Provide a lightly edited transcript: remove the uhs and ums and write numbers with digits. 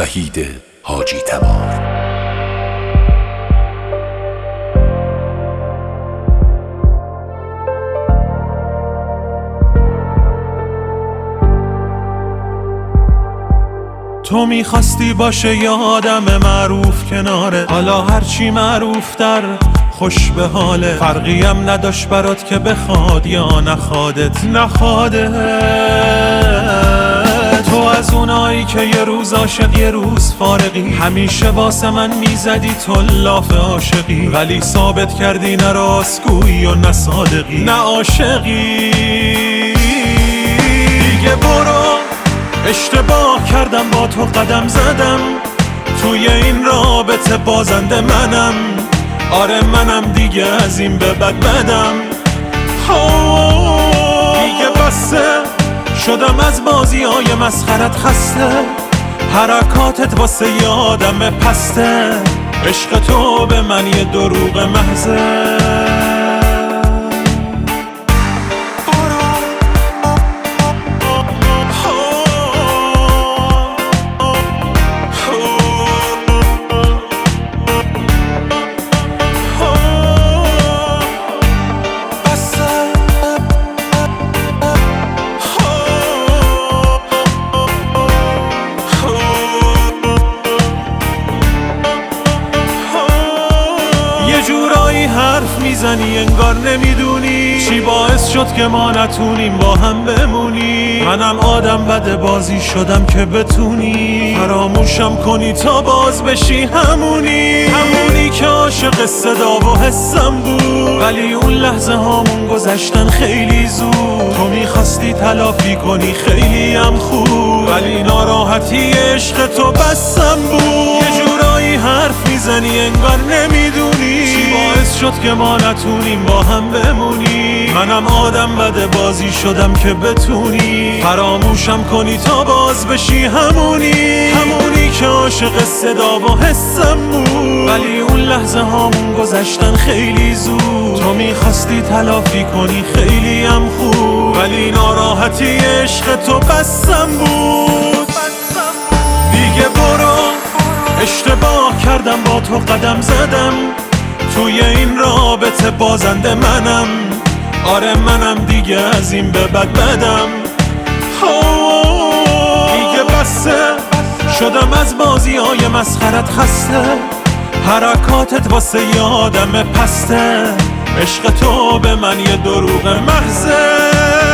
وحید حاجی تبار. تو میخواستی باشه یه آدم معروف کناره، حالا هرچی معروف در خوش به حاله. فرقی هم نداشت برات که بخواد یا نخواده. تو از اونایی که یه روز عاشق یه روز فارغی، همیشه واسه من میزدی تو لاف عاشقی، ولی ثابت کردی نه راستگویی و نه صادقی نه عاشقی. دیگه برو، اشتباه کردم با تو قدم زدم، توی این رابطه بازنده منم. آره منم دیگه از این به بعد بدم. دیگه بسه، شدم از بازی‌های مسخرت خسته، حرکاتت واسه یه آدم پسته، عشق تو به من یه دروغ محضه. جورایی حرف میزنی انگار نمیدونی چی باعث شد که ما نتونیم با هم بمونی. منم آدم بد بازی شدم که بتونی فراموشم کنی تا باز بشی همونی که عاشق صدا و حسم بود، ولی اون لحظه هامون گذشتن خیلی زود. تو میخواستی تلافی کنی خیلی هم خوب، ولی ناراحتی عشق تو بسم بود. یه جورایی حرف میزنی انگار نمیدونی چی باعث شد که ما نتونیم با هم بمونی. منم آدم بد بازی شدم که بتونی فراموشم کنی تا باز بشی همونی که عاشق صدا و حسم بود، ولی اون لحظه هامون گذشتن خیلی زود. تو میخواستی تلافی کنی خیلی هم خوب، ولی ناراحتی عشق تو بسم بود. دیگه برو، اشتباه کردم با تو قدم زدم، توی این رابطه بازنده منم. آره منم دیگه از این به بعد بدم. دیگه بسه، شدم از بازی‌های مسخرت خسته، حرکاتت واسه یه آدم پسته، عشق تو به من یه دروغ محضه.